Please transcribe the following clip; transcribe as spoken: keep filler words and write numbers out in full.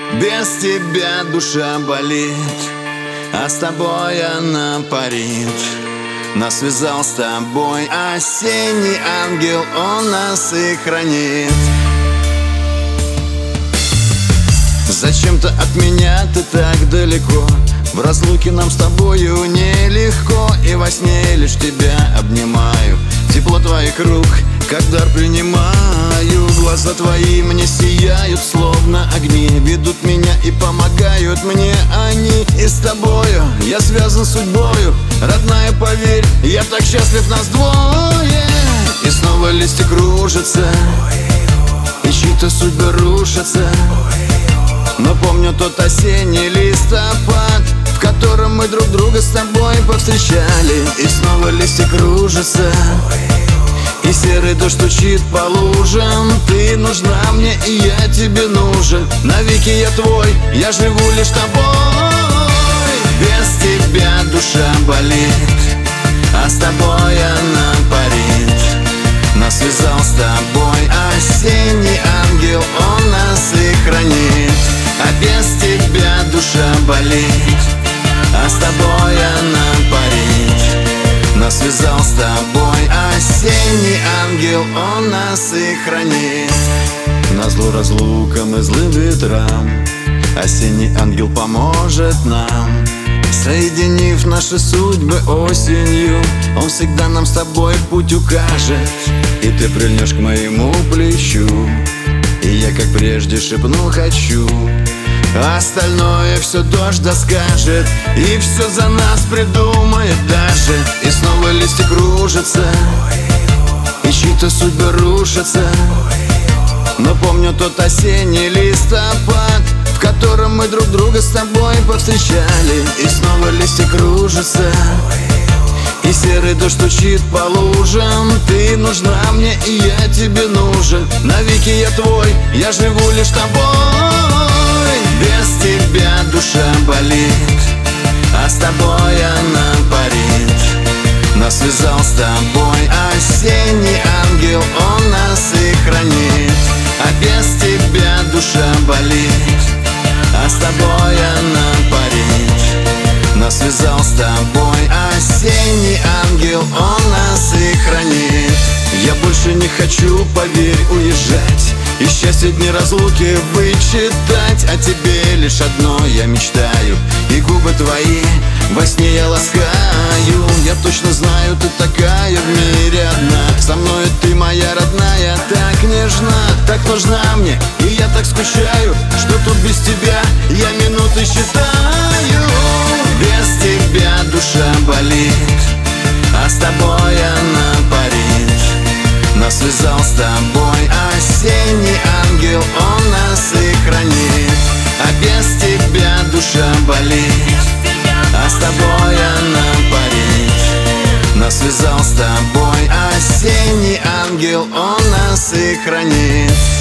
Без тебя душа болит, а с тобой она парит. Нас связал с тобой осенний ангел, он нас и хранит. Зачем-то от меня ты так далеко, в разлуке нам с тобою нелегко. И во сне лишь тебя обнимаю, тепло твоих рук как дар принимаю. Глаза твои мне сияют, словно огни, ведут меня и помогают мне они. И с тобою я связан судьбою, родная, поверь, я так счастлив, нас двое. И снова листья кружатся, и чьи-то судьбы рушатся. Но помню тот осенний листопад, в котором мы друг друга с тобой повстречали. И снова листья кружатся, и серый дождь стучит по лужам. Ты нужна мне, и я тебе нужен. Навеки я твой, я живу лишь тобой. Без тебя душа болит, а с тобой она парит. Нас связал с тобой осенний ангел, он нас и хранит. А без тебя душа болит, а с тобой она парит. Нас связал с тобой осенний ангел, он нас и хранит. Назло разлукам и злым ветрам осенний ангел поможет нам. Соединив наши судьбы осенью, он всегда нам с тобой путь укажет. И ты прильнешь к моему плечу, и я как прежде шепну хочу. А остальное все дождь доскажет, и все за нас придумает даже. И снова листья кружатся, и чьи-то судьбы рушатся. Но помню тот осенний листопад, в котором мы друг друга с тобой повстречали. И снова листья кружатся, и серый дождь стучит по лужам. Ты нужна мне, и я тебе нужен. Навеки я твой, я живу лишь тобой. Без тебя душа болит, а с тобой она парит. Нас связал с тобой осенний ангел, он нас и хранит. А без тебя душа болит, а с тобой она парит. Нас связал с тобой осенний ангел, он нас и хранит. Я больше не хочу, поверь, уезжать и счастье дни разлуки вычитать. О тебе лишь одно я мечтаю, и губы твои во сне я ласкаю. Я точно знаю, ты такая в мире одна. Со мной ты моя родная, так нежна, так нужна мне. И я так скучаю, что тут без тебя я минуты считаю. Без тебя душа болит, а с тобой она парит. Нас связал с тобой осенний ангел, он нас и хранит. А без тебя душа болит, а с тобой она парит. Нас связал с тобой осенний ангел, он нас и хранит.